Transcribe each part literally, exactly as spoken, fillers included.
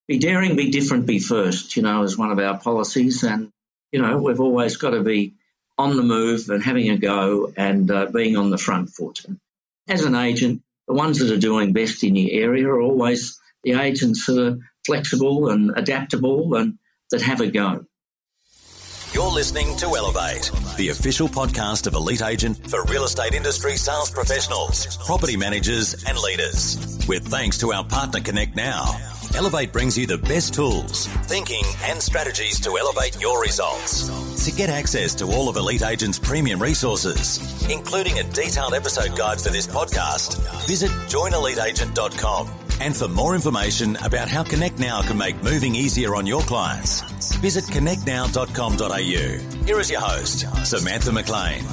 be daring, be different, be first, you know, is one of our policies. And, you know, we've always got to be on the move and having a go and uh, being on the front foot. And as an agent, the ones that are doing best in your area are always the agents that are flexible and adaptable and that have a go. You're listening to Elevate, the official podcast of Elite Agent for real estate industry sales professionals, property managers and leaders. With thanks to our partner Connect Now, Elevate brings you the best tools, thinking and strategies to elevate your results. To get access to all of Elite Agent's premium resources, including a detailed episode guide for this podcast, visit join elite agent dot com. And for more information about how Connect Now can make moving easier on your clients, visit connect now dot com dot a u. Here is your host, Samantha McLean.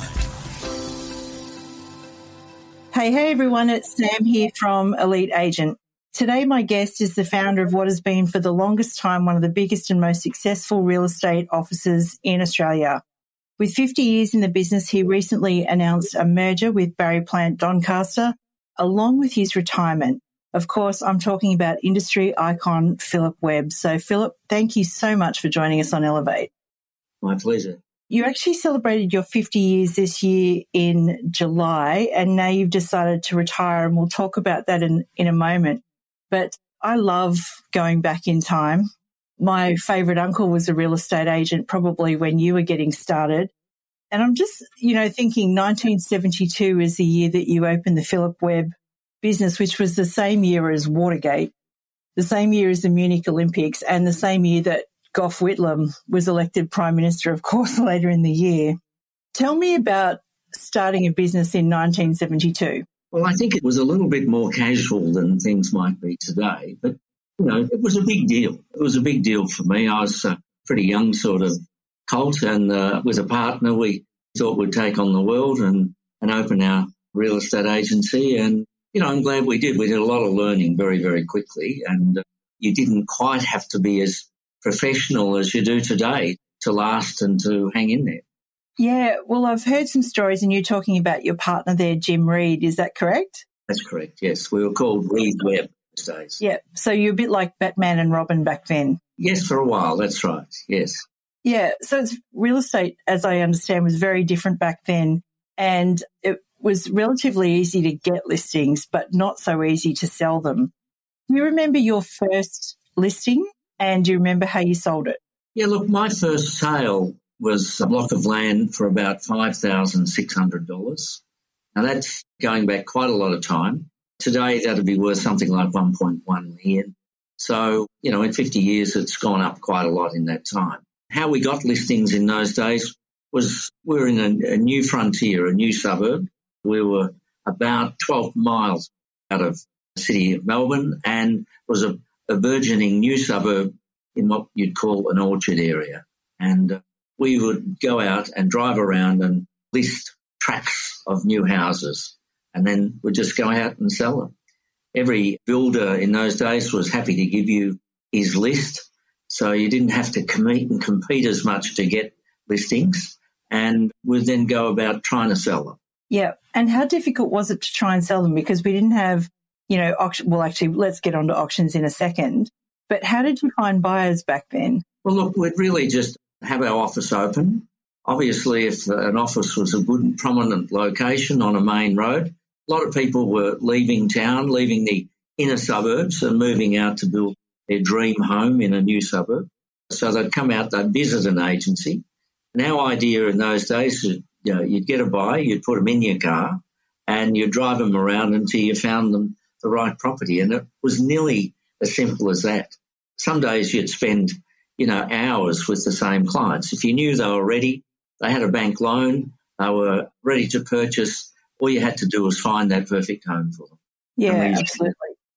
Hey, hey everyone, it's Sam here from Elite Agent. Today my guest is the founder of what has been for the longest time one of the biggest and most successful real estate offices in Australia. With fifty years in the business, he recently announced a merger with Barry Plant Doncaster, along with his retirement. Of course, I'm talking about industry icon Philip Webb. So, Philip, thank you so much for joining us on Elevate. My pleasure. You actually celebrated your fifty years this year in July, and now you've decided to retire, and we'll talk about that in, in a moment. But I love going back in time. My favourite uncle was a real estate agent probably when you were getting started. And I'm just, you know, thinking nineteen seventy-two is the year that you opened the Philip Webb business, which was the same year as Watergate, the same year as the Munich Olympics, and the same year that Gough Whitlam was elected Prime Minister, of course, later in the year. Tell me about starting a business in nineteen seventy-two. Well, I think it was a little bit more casual than things might be today, but, you know, it was a big deal. It was a big deal for me. I was a pretty young sort of colt, and uh, with a partner, we thought we'd take on the world and, and open our real estate agency. And, you know, I'm glad we did. We did a lot of learning very, very quickly, and uh, you didn't quite have to be as professional as you do today to last and to hang in there. Yeah, well, I've heard some stories, and you're talking about your partner there, Jim Reed. Is that correct? That's correct, yes. We were called Reed Webb these days. Yeah, so you're a bit like Batman and Robin back then. Yes, for a while, that's right, yes. Yeah, so it's, real estate, as I understand, was very different back then, and it was relatively easy to get listings, but not so easy to sell them. Do you remember your first listing, and do you remember how you sold it? Yeah, look, my first sale was a block of land for about five thousand six hundred dollars. Now, that's going back quite a lot of time. Today, that would be worth something like one point one million. So, you know, in fifty years, it's gone up quite a lot in that time. How we got listings in those days was we were in a, a new frontier, a new suburb. We were about twelve miles out of the city of Melbourne, and was a, a burgeoning new suburb in what you'd call an orchard area. And uh, we would go out and drive around and list tracts of new houses, and then we'd just go out and sell them. Every builder in those days was happy to give you his list, so you didn't have to compete and compete as much to get listings, and we'd then go about trying to sell them. Yeah, and how difficult was it to try and sell them? Because we didn't have, you know, auction. Well, actually, let's get onto auctions in a second. But how did you find buyers back then? Well, look, we'd really just have our office open. Obviously, if an office was a good and prominent location on a main road, a lot of people were leaving town, leaving the inner suburbs and moving out to build their dream home in a new suburb. So they'd come out, they'd visit an agency. And our idea in those days is, you know, you'd get a buyer, you'd put them in your car, and you'd drive them around until you found them the right property. And it was nearly as simple as that. Some days you'd spend, you know, hours with the same clients. If you knew they were ready, they had a bank loan, they were ready to purchase, all you had to do was find that perfect home for them. Yeah, absolutely.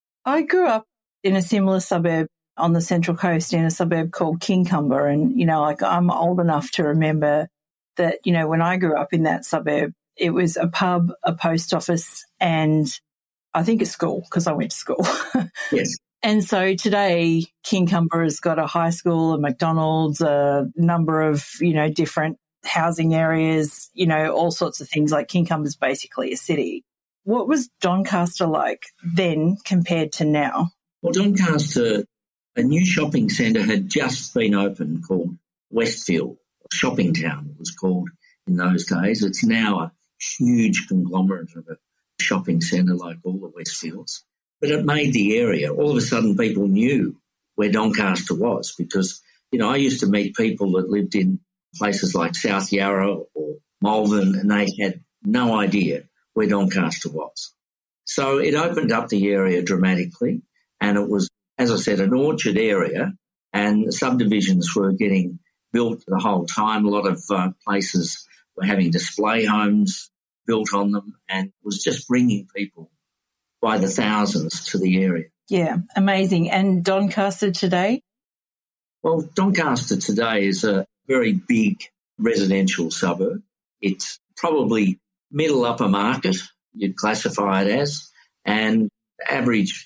I grew up in a similar suburb on the Central Coast, in a suburb called Kincumber. And, you know, like I'm old enough to remember that, you know, when I grew up in that suburb, it was a pub, a post office, and I think a school, because I went to school. Yes. And so today, Kincumber has got a high school, a McDonald's, a number of, you know, different housing areas, you know, all sorts of things. Like Kincumber's basically a city. What was Doncaster like then compared to now? Well, Doncaster a new shopping centre had just been opened called Westfield, Shopping Town it was called in those days. It's now a huge conglomerate of a shopping centre like all the Westfields. But it made the area. All of a sudden people knew where Doncaster was because, you know, I used to meet people that lived in places like South Yarra or Malvern and they had no idea where Doncaster was. So it opened up the area dramatically and it was, as I said, an orchard area and subdivisions were getting built the whole time. A lot of uh, places were having display homes built on them and it was just bringing people by the thousands to the area. Yeah, amazing. And Doncaster today? Well, Doncaster today is a very big residential suburb. It's probably middle upper market, you'd classify it as, and average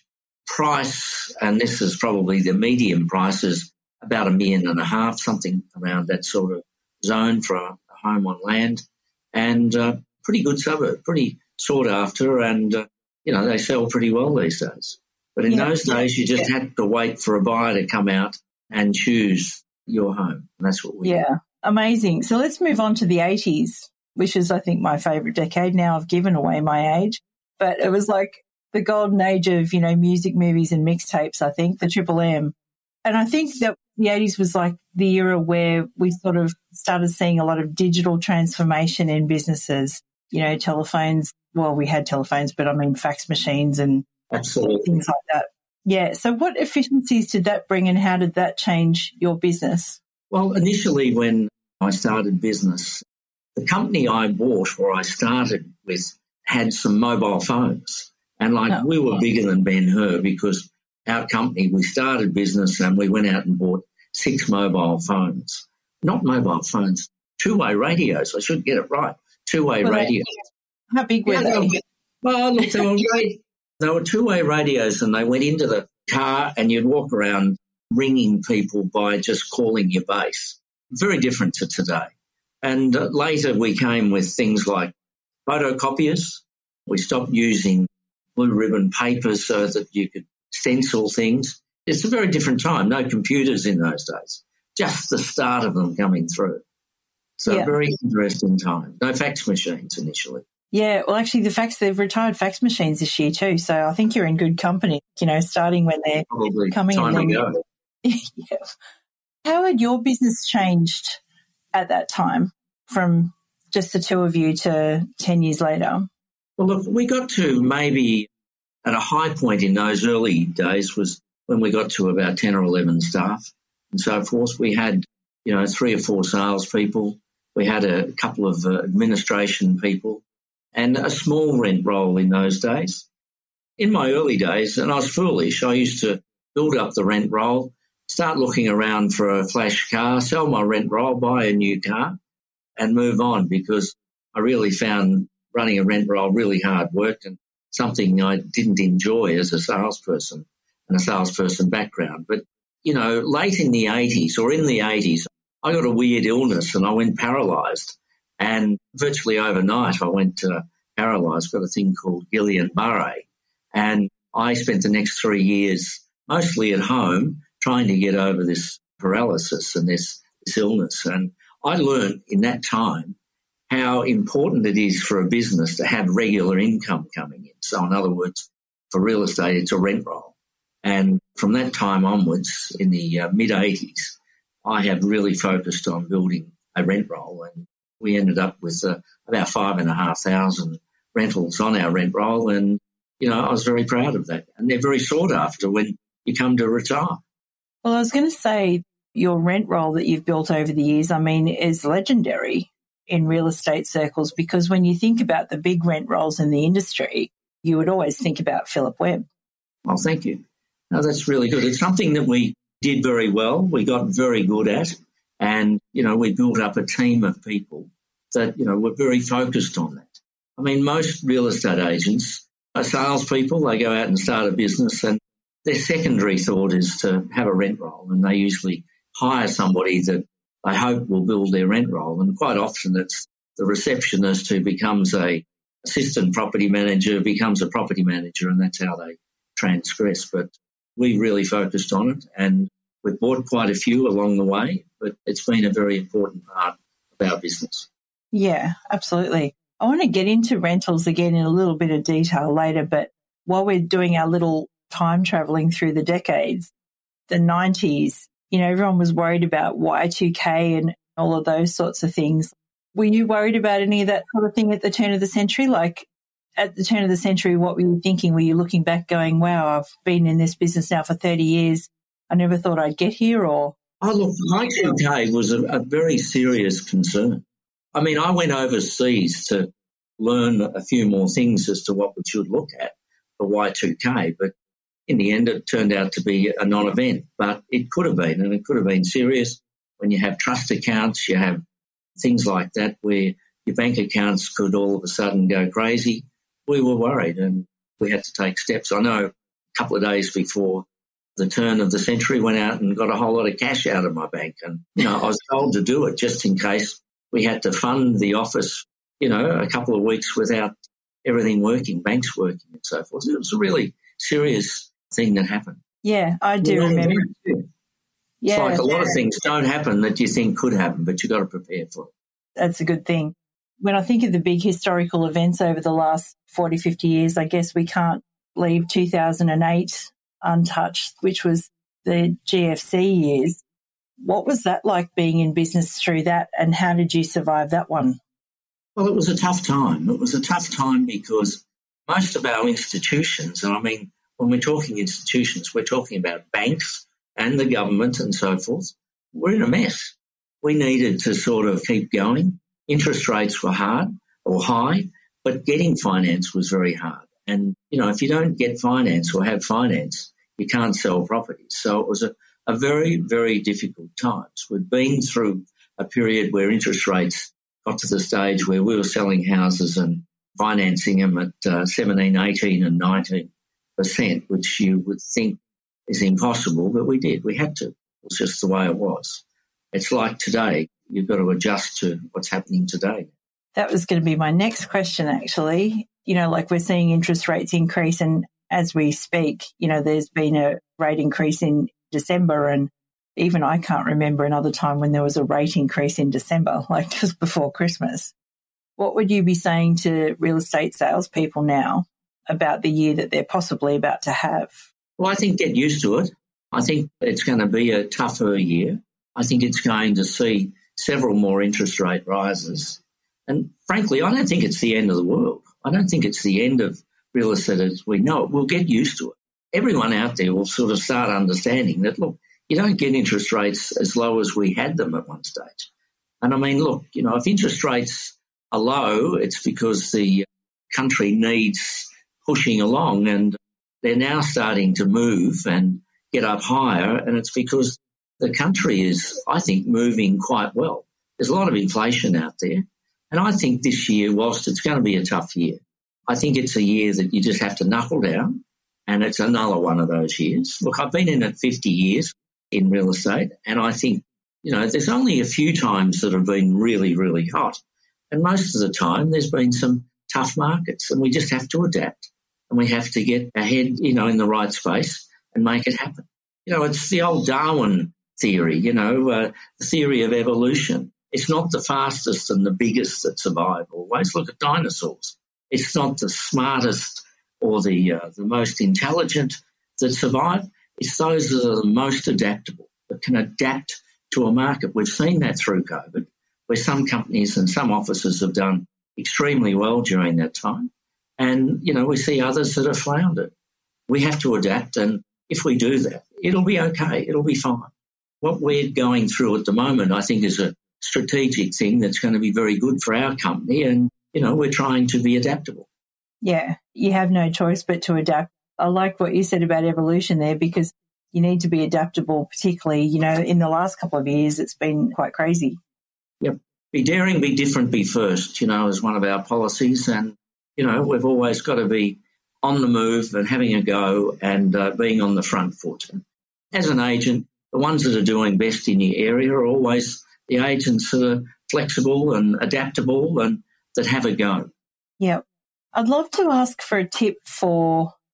price, and this is probably the medium price, is about a million and a half, something around that sort of zone for a home on land, and uh, pretty good suburb, pretty sought after, and, uh, you know, they sell pretty well these days. But in yeah, those days, you just yeah. had to wait for a buyer to come out and choose your home, and that's what we Yeah, did. Amazing. So let's move on to the eighties, which is, I think, my favourite decade. Now I've given away my age, but it was like the golden age of, you know, music, movies and mixtapes, I think, the Triple M. And I think that the eighties was like the era where we sort of started seeing a lot of digital transformation in businesses, you know, telephones. Well, we had telephones, but I mean fax machines and Absolutely. things like that. Yeah. So what efficiencies did that bring and how did that change your business? Well, initially when I started business, the company I bought or I started with had some mobile phones. And like oh, we were wow. bigger than Ben-Hur because our company, we started business and we went out and bought six mobile phones. Not mobile phones, two-way radios. I should get it right. Two-way well, radios. How big were yeah, they? they were, well, look, they were, they were two-way radios and they went into the car and you'd walk around ringing people by just calling your base. Very different to today. And uh, later we came with things like photocopiers. We stopped using blue ribbon papers so that you could stencil things. It's a very different time. No computers in those days. Just the start of them coming through. So yeah. very interesting time. No fax machines initially. Yeah, well, actually, the fax, they've retired fax machines this year too. So I think you're in good company, you know, starting when they're Probably coming time in. to go. yeah. How had your business changed at that time from just the two of you to ten years later? Well, look, we got to maybe at a high point in those early days was when we got to about ten or eleven staff and so forth. We had, you know, three or four salespeople. We had a couple of uh, administration people and a small rent roll in those days. In my early days, and I was foolish, I used to build up the rent roll, start looking around for a flash car, sell my rent roll, buy a new car and move on because I really found running a rent roll really hard work and something I didn't enjoy as a salesperson and a salesperson background. But, you know, late in the eighties or in the eighties, I got a weird illness and I went paralysed. And virtually overnight I went uh, paralysed, got a thing called Guillain-Barré. And I spent the next three years mostly at home trying to get over this paralysis and this, this illness. And I learned in that time how important it is for a business to have regular income coming in. So in other words, for real estate, it's a rent roll. And from that time onwards, in the uh, mid-eighties, I have really focused on building a rent roll. And we ended up with uh, about five and a half thousand rentals on our rent roll. And, you know, I was very proud of that. And they're very sought after when you come to retire. Well, I was going to say your rent roll that you've built over the years, I mean, is legendary in real estate circles because when you think about the big rent rolls in the industry, you would always think about Philip Webb. Well, thank you. No, that's really good. It's something that we did very well. We got very good at and, you know, we built up a team of people that, you know, were very focused on that. I mean, most real estate agents are salespeople. They go out and start a business and their secondary thought is to have a rent roll and they usually hire somebody that they hope will build their rent roll. And quite often it's the receptionist who becomes a assistant property manager, becomes a property manager, and that's how they transgress. But we really focused on it, and we've bought quite a few along the way, but it's been a very important part of our business. Yeah, absolutely. I want to get into rentals again in a little bit of detail later, but while we're doing our little time travelling through the decades, the nineties, you know, everyone was worried about Y two K and all of those sorts of things. Were you worried about any of that sort of thing at the turn of the century? Like at the turn of the century, what were you thinking? Were you looking back going, wow, I've been in this business now for thirty years. I never thought I'd get here, or? Oh, look, Y two K was a, a very serious concern. I mean, I went overseas to learn a few more things as to what we should look at for Y two K, but in the end it turned out to be a non-event. But it could have been, and it could have been serious when you have trust accounts, you have things like that where your bank accounts could all of a sudden go crazy. We were worried and we had to take steps. I know a couple of days before the turn of the century went out and got a whole lot of cash out of my bank, and, you know, I was told to do it just in case we had to fund the office, you know, a couple of weeks without everything working, banks working and so forth. It was a really serious thing that happened. Yeah, I do remember. Yeah, it's like a lot of things don't happen that you think could happen, but you've got to prepare for it. That's a good thing. When I think of the big historical events over the last forty, fifty years, I guess we can't leave two thousand eight untouched, which was the G F C years. What was that like being in business through that, and how did you survive that one? Well, it was a tough time. It was a tough time because most of our institutions, and I mean, when we're talking institutions, we're talking about banks and the government and so forth, we're in a mess. We needed to sort of keep going. Interest rates were hard or high, but getting finance was very hard. And, you know, if you don't get finance or have finance, you can't sell properties. So it was a, a very, very difficult times. We'd been through a period where interest rates got to the stage where we were selling houses and financing them at uh, seventeen, eighteen and nineteen percent, which you would think is impossible, but we did. We had to. It was just the way it was. It's like today. You've got to adjust to what's happening today. That was going to be my next question, actually. You know, like we're seeing interest rates increase, and as we speak, you know, there's been a rate increase in December, and even I can't remember another time when there was a rate increase in December, like just before Christmas. What would you be saying to real estate salespeople now about the year that they're possibly about to have? Well, I think get used to it. I think it's going to be a tougher year. I think it's going to see several more interest rate rises. And frankly, I don't think it's the end of the world. I don't think it's the end of real estate as we know it. We'll get used to it. Everyone out there will sort of start understanding that, look, you don't get interest rates as low as we had them at one stage. And I mean, look, you know, if interest rates are low, it's because the country needs pushing along, and they're now starting to move and get up higher, and it's because the country is, I think, moving quite well. There's a lot of inflation out there, and I think this year, whilst it's going to be a tough year, I think it's a year that you just have to knuckle down, and it's another one of those years. Look, I've been in it fifty years in real estate, and I think, you know, there's only a few times that have been really, really hot, and most of the time there's been some tough markets, and we just have to adapt, and we have to get our head, you know, in the right space and make it happen. You know, it's the old Darwin theory, you know, uh, the theory of evolution. It's not the fastest and the biggest that survive always. Look at dinosaurs. It's not the smartest or the uh, the most intelligent that survive. It's those that are the most adaptable, that can adapt to a market. We've seen that through COVID, where some companies and some offices have done extremely well during that time. And, you know, we see others that have floundered. We have to adapt, and if we do that, it'll be okay. It'll be fine. What we're going through at the moment, I think, is a strategic thing that's going to be very good for our company, and, you know, we're trying to be adaptable. Yeah, you have no choice but to adapt. I like what you said about evolution there, because you need to be adaptable, particularly, you know, in the last couple of years, it's been quite crazy. Yep. Be daring, be different, be first, you know, is one of our policies. And, you know, we've always got to be on the move and having a go and uh, being on the front foot. And as an agent, the ones that are doing best in your area are always the agents that are flexible and adaptable and that have a go. Yeah. I'd love to ask for a tip for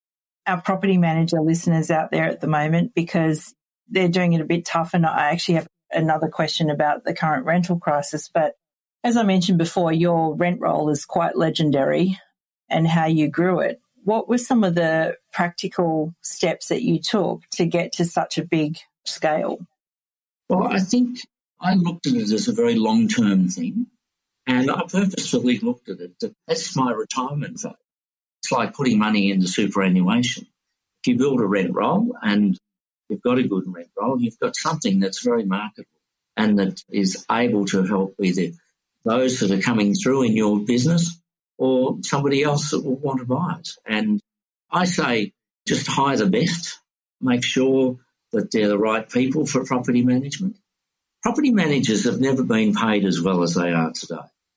our property manager listeners out there at the moment, because they're doing it a bit tough. And I actually have another question about the current rental crisis. But as I mentioned before, your rent roll is quite legendary and how you grew it. What were some of the practical steps that you took to get to such a big scale? Well, I think I looked at it as a very long-term thing, and I purposefully looked at it that that's my retirement fund. It's like putting money into superannuation. If you build a rent roll and you've got a good rent roll, you've got something that's very marketable and that is able to help either those that are coming through in your business or somebody else that will want to buy it. And I say just hire the best, make sure that they're the right people for property management. Property managers have never been paid as well as they are today.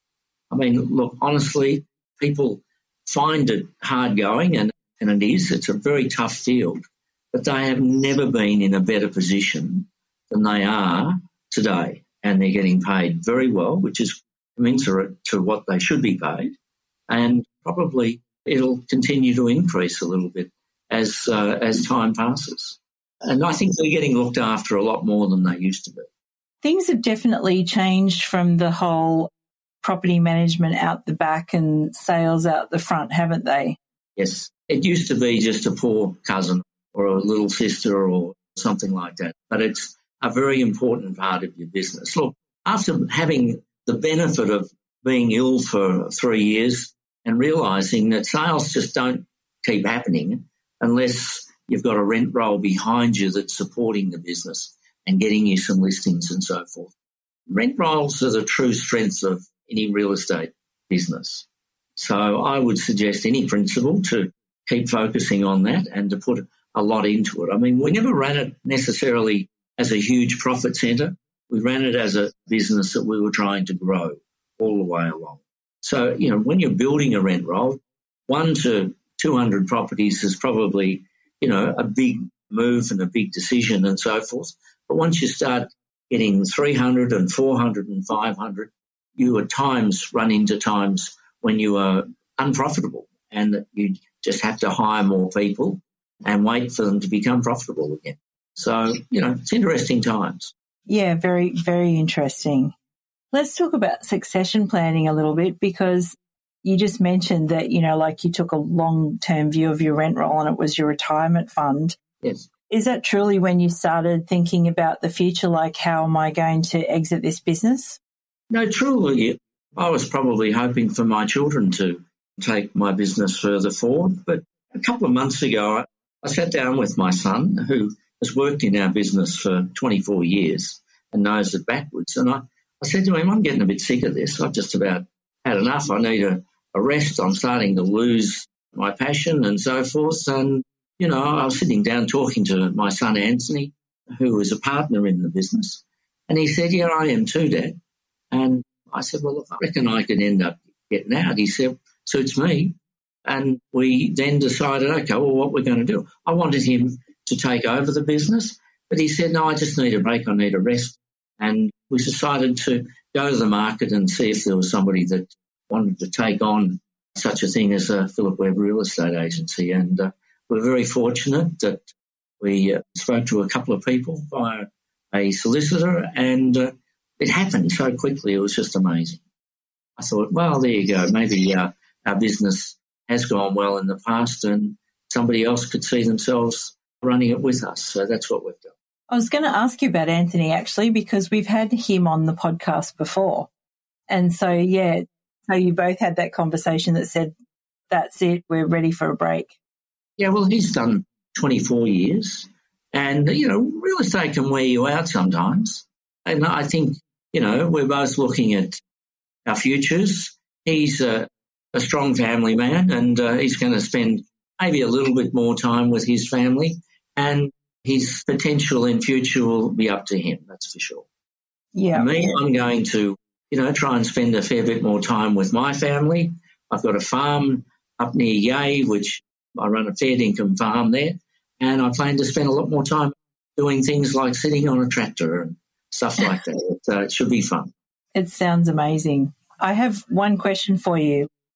I mean, look, honestly, people find it hard going, and, and it is. It's a very tough field, but they have never been in a better position than they are today, and they're getting paid very well, which is commensurate to what they should be paid, and probably it'll continue to increase a little bit as uh, as time passes. And I think they're getting looked after a lot more than they used to be. Things have definitely changed from the whole property management out the back and sales out the front, haven't they? Yes. It used to be just a poor cousin or a little sister or something like that, but it's a very important part of your business. Look, after having the benefit of being ill for three years and realising that sales just don't keep happening unless you've got a rent roll behind you that's supporting the business and getting you some listings and so forth. Rent rolls are the true strength of any real estate business. So I would suggest any principal to keep focusing on that and to put a lot into it. I mean, we never ran it necessarily as a huge profit centre. We ran it as a business that we were trying to grow all the way along. So, you know, when you're building a rent roll, one to two hundred properties is probably, you know, a big move and a big decision and so forth. But once you start getting three hundred and four hundred and five hundred, you at times run into times when you are unprofitable and you just have to hire more people and wait for them to become profitable again. So, you know, it's interesting times. Yeah, very, very interesting. Let's talk about succession planning a little bit, because you just mentioned that, you know, like you took a long-term view of your rent roll and it was your retirement fund. Yes. Is that truly when you started thinking about the future, like how am I going to exit this business? No, truly, I was probably hoping for my children to take my business further forward. But a couple of months ago, I, I sat down with my son, who has worked in our business for twenty-four years and knows it backwards. And I, I said to him, I'm getting a bit sick of this. I've just about had enough. I need a, a rest. I'm starting to lose my passion and so forth. And, you know, I was sitting down talking to my son, Anthony, who is a partner in the business. And he said, yeah, I am too, Dad. And I said, well, look, I reckon I could end up getting out. He said, suits me. And we then decided, okay, well, what we're going to do. I wanted him to take over the business, but he said, no, I just need a break. I need a rest. And we decided to go to the market and see if there was somebody that wanted to take on such a thing as a Philip Webb Real Estate Agency. And uh, we're very fortunate that we uh, spoke to a couple of people via a solicitor, and uh, it happened so quickly. It was just amazing. I thought, well, there you go. Maybe uh, our business has gone well in the past and somebody else could see themselves running it with us. So that's what we've done. I was going to ask you about Anthony, actually, because we've had him on the podcast before. And so, yeah, so you both had that conversation that said, that's it, we're ready for a break. Yeah, well, he's done twenty-four years. And, you know, real estate can wear you out sometimes. And I think, you know, we're both looking at our futures. He's a, a strong family man, and uh, he's going to spend maybe a little bit more time with his family, and his potential in future will be up to him, that's for sure. Yeah. For me, I'm going to, you know, try and spend a fair bit more time with my family. I've got a farm up near Yea, which I run a fair income farm there, and I plan to spend a lot more time doing things like sitting on a tractor and stuff like that. So it should be fun. It sounds amazing. I have one question for you.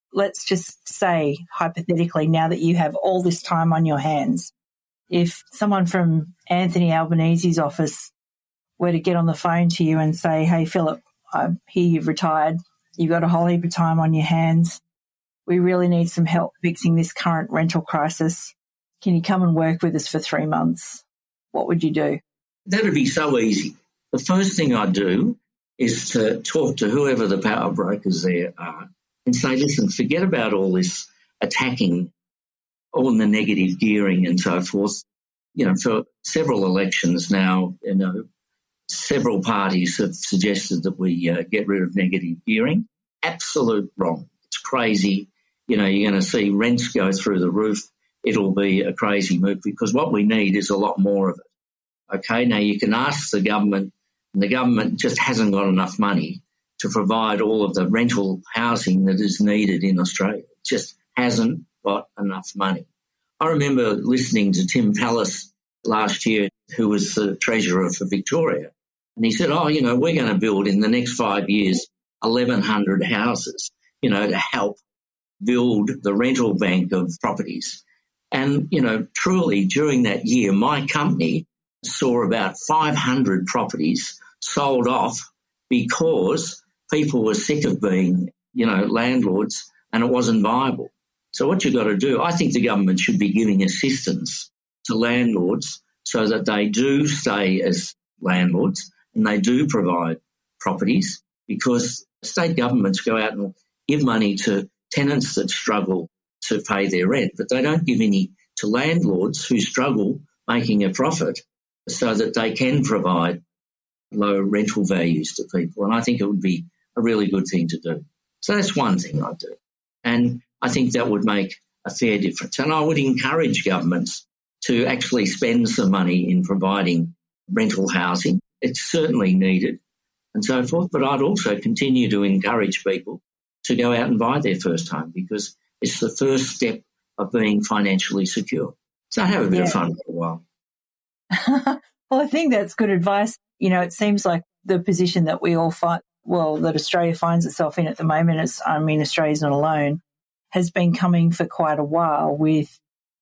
let's just say, hypothetically, now that you have all this time on your hands, if someone from Anthony Albanese's office were to get on the phone to you and say, hey, Philip, I hear you've retired, you've got a whole heap of time on your hands, we really need some help fixing this current rental crisis, can you come and work with us for three months? What would you do? That would be so easy. The first thing I'd do is to talk to whoever the power brokers there are and say, listen, forget about all this attacking, all the negative gearing and so forth. You know, for several elections now, you know, several parties have suggested that we uh, get rid of negative gearing. Absolute wrong. It's crazy. You know, you're going to see rents go through the roof. It'll be a crazy move because what we need is a lot more of it. Okay, now you can ask the government, and the government just hasn't got enough money to provide all of the rental housing that is needed in Australia. It just hasn't got enough money. I remember listening to Tim Pallas last year, who was the Treasurer for Victoria, and he said, oh, you know, we're going to build in the next five years eleven hundred houses, you know, to help build the rental bank of properties. And, you know, truly during that year, my company saw about five hundred properties sold off because people were sick of being, you know, landlords and it wasn't viable. So what you've got to do, I think the government should be giving assistance to landlords so that they do stay as landlords and they do provide properties, because state governments go out and give money to tenants that struggle to pay their rent, but they don't give any to landlords who struggle making a profit so that they can provide low rental values to people. And I think it would be a really good thing to do. So that's one thing I'd do. And I think that would make a fair difference. And I would encourage governments to actually spend some money in providing rental housing. It's certainly needed and so forth. But I'd also continue to encourage people to go out and buy their first home, because it's the first step of being financially secure. So have a bit yeah. of fun for a while. Well, I think that's good advice. You know, it seems like the position that we all find, well, that Australia finds itself in at the moment, is, I mean, Australia's not alone, has been coming for quite a while, with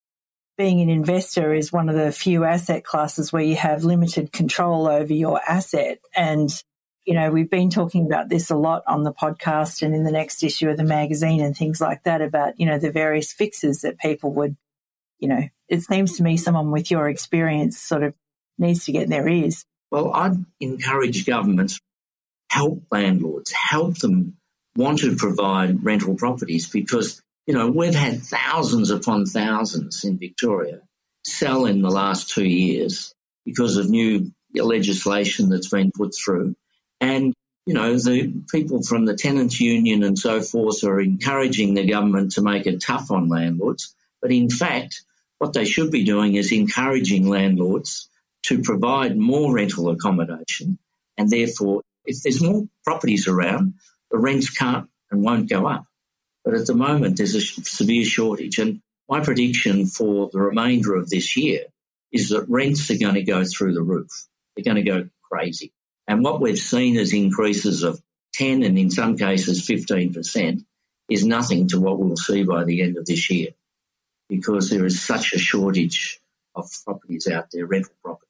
being an investor is one of the few asset classes where you have limited control over your asset. And, you know, we've been talking about this a lot on the podcast and in the next issue of the magazine and things like that about, you know, the various fixes that people would, you know, it seems to me someone with your experience sort of needs to get in their ears. Well, I'd encourage governments, help landlords, help them want to provide rental properties, because, you know, we've had thousands upon thousands in Victoria sell in the last two years because of new legislation that's been put through. And, you know, the people from the tenants' union and so forth are encouraging the government to make it tough on landlords. But in fact, what they should be doing is encouraging landlords to provide more rental accommodation, and therefore, if there's more properties around, the rents can't and won't go up. But at the moment, there's a severe shortage, and my prediction for the remainder of this year is that rents are going to go through the roof. They're going to go crazy. And what we've seen as increases of ten and in some cases fifteen percent is nothing to what we'll see by the end of this year, because there is such a shortage of properties out there, rental properties.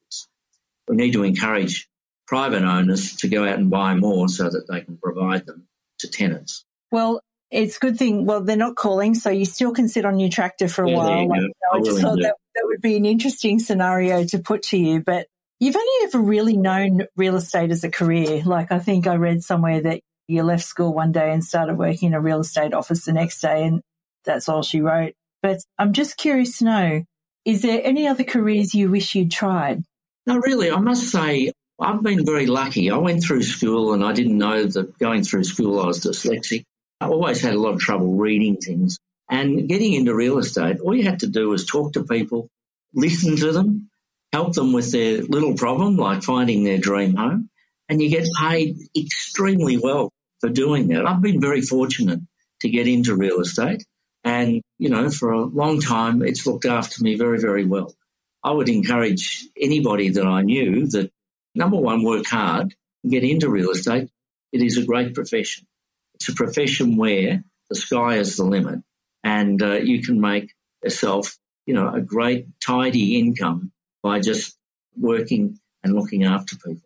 We need to encourage private owners to go out and buy more so that they can provide them to tenants. Well, it's a good thing. Well, they're not calling, so you still can sit on your tractor for a yeah, while. Like, you know, I just thought that, that would be an interesting scenario to put to you. But you've only ever really known real estate as a career. Like, I think I read somewhere that you left school one day and started working in a real estate office the next day, and that's all she wrote. But I'm just curious to know, is there any other careers you wish you'd tried? No, really, I must say I've been very lucky. I went through school and I didn't know that going through school I was dyslexic. I always had a lot of trouble reading things. And getting into real estate, all you had to do was talk to people, listen to them, help them with their little problem, like finding their dream home, and you get paid extremely well for doing that. I've been very fortunate to get into real estate, and, you know, for a long time it's looked after me very, very well. I would encourage anybody that I knew that, number one, work hard, get into real estate. It is a great profession. It's a profession where the sky is the limit, and uh, you can make yourself, you know, a great tidy income by just working and looking after people.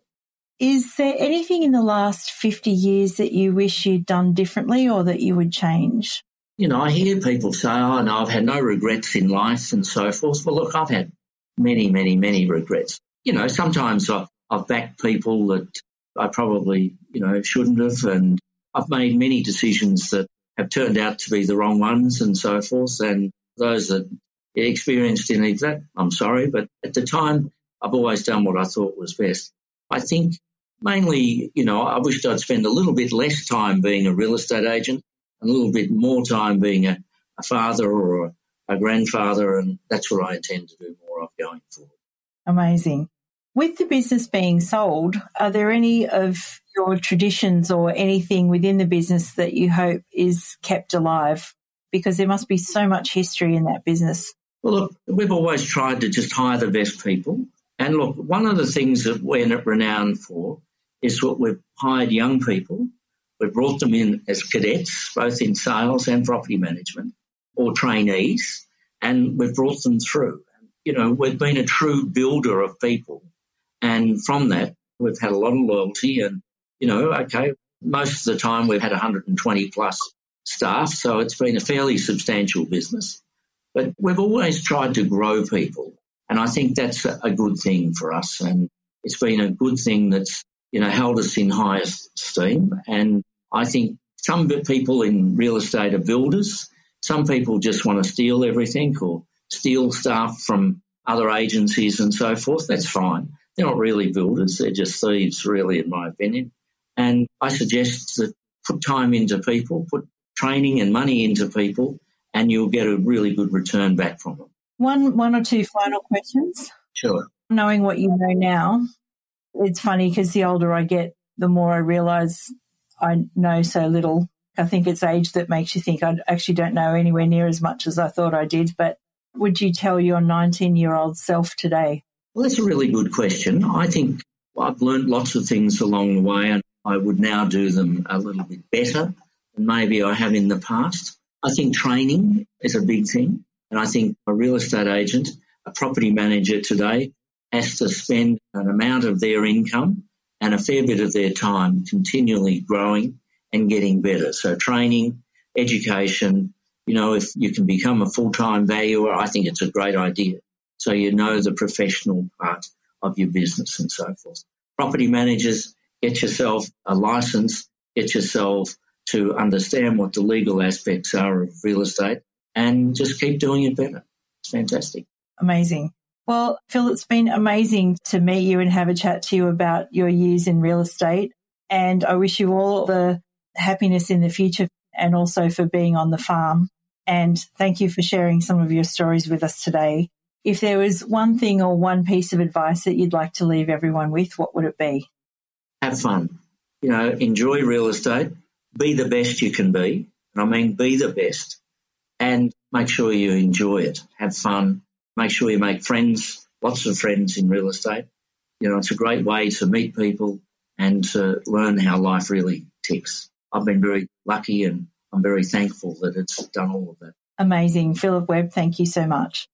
Is there anything in the last fifty years that you wish you'd done differently or that you would change? You know, I hear people say, oh, no, I've had no regrets in life and so forth. Well, look, I've had many, many, many regrets. You know, sometimes I've, I've backed people that I probably, you know, shouldn't have, and I've made many decisions that have turned out to be the wrong ones and so forth, and those that experienced any of that, I'm sorry, but at the time I've always done what I thought was best. I think mainly, you know, I wished I'd spend a little bit less time being a real estate agent and a little bit more time being a, a father or a, a grandfather, and that's what I intend to do more of going forward. Amazing. With the business being sold, are there any of your traditions or anything within the business that you hope is kept alive? Because there must be so much history in that business. Well, look, we've always tried to just hire the best people. And look, one of the things that we're renowned for is what we've hired young people. We've brought them in as cadets, both in sales and property management, or trainees, and we've brought them through. You know, we've been a true builder of people. And from that, we've had a lot of loyalty and, you know, okay, most of the time we've had one hundred twenty plus staff, so it's been a fairly substantial business. But we've always tried to grow people, and I think that's a good thing for us. And it's been a good thing that's, you know, held us in high esteem. And I think some people in real estate are builders. Some people just want to steal everything or steal staff from other agencies and so forth. That's fine. They're not really builders. They're just thieves, really, in my opinion. And I suggest that put time into people, put training and money into people, and you'll get a really good return back from them. One, one or two final questions. Sure. Knowing what you know now, it's funny because the older I get, the more I realise I know so little. I think it's age that makes you think I actually don't know anywhere near as much as I thought I did. But would you tell your nineteen-year-old self today? Well, that's a really good question. I think I've learned lots of things along the way, and I would now do them a little bit better than maybe I have in the past. I think training is a big thing, and I think a real estate agent, a property manager today, has to spend an amount of their income and a fair bit of their time continually growing and getting better. So training, education, you know, if you can become a full-time valuer, I think it's a great idea. So you know the professional part of your business and so forth. Property managers, get yourself a license, get yourself to understand what the legal aspects are of real estate, and just keep doing it better. It's fantastic. Amazing. Well, Phil, it's been amazing to meet you and have a chat to you about your years in real estate. And I wish you all the happiness in the future and also for being on the farm. And thank you for sharing some of your stories with us today. If there was one thing or one piece of advice that you'd like to leave everyone with, what would it be? Have fun. You know, enjoy real estate. Be the best you can be. And I mean be the best. And make sure you enjoy it. Have fun. Make sure you make friends, lots of friends in real estate. You know, it's a great way to meet people and to learn how life really ticks. I've been very lucky and I'm very thankful that it's done all of that. Amazing. Philip Webb, thank you so much.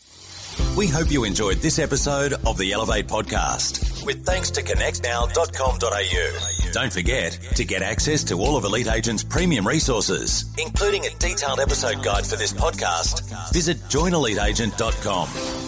We hope you enjoyed this episode of the Elevate podcast, with thanks to connect now dot com dot a u. Don't forget to get access to all of Elite Agent's premium resources, including a detailed episode guide for this podcast. Visit join elite agent dot com.